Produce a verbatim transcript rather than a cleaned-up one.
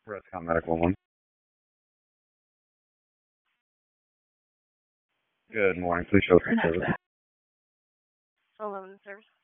Rescom Medical One. Good morning. Please show some service. Eleven service.